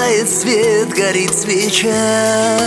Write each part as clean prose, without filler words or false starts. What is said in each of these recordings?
мерцает свет, горит свеча.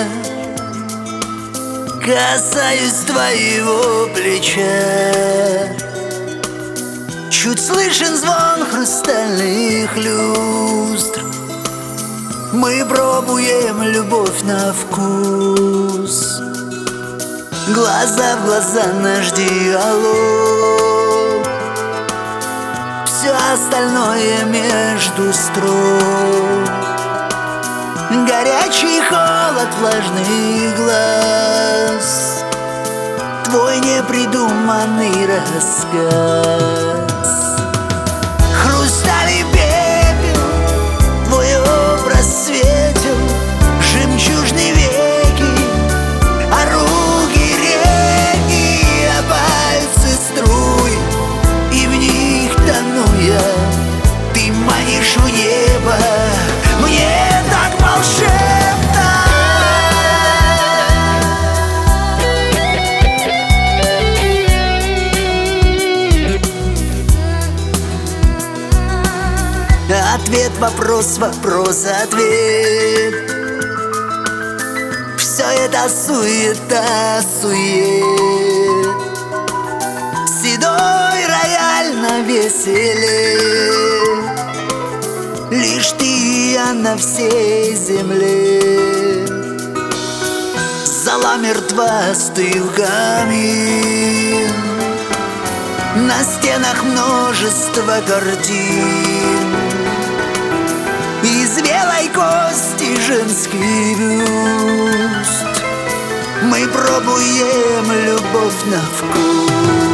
Касаюсь твоего плеча. Чуть слышен звон хрустальных люстр. Мы пробуем любовь на вкус. Глаза в глаза наш диалог. Все остальное между строк. Горячий холод влажных глаз. Твой непридуманный рассказ. Хрусталь и пепел, твой образ светел. Жемчужные веки, а руки реки, а пальцы струи, и в них тону я. Ты манишь в небо, мне так волшебно. Ответ, вопрос, вопрос, ответ. Все это суета, сует. Седой рояль на веселе. Лишь ты и я на всей земле. Зала мертва, стыл камин. На стенах множество картин. Из белой кости женский бюст. Мы пробуем любовь на вкус.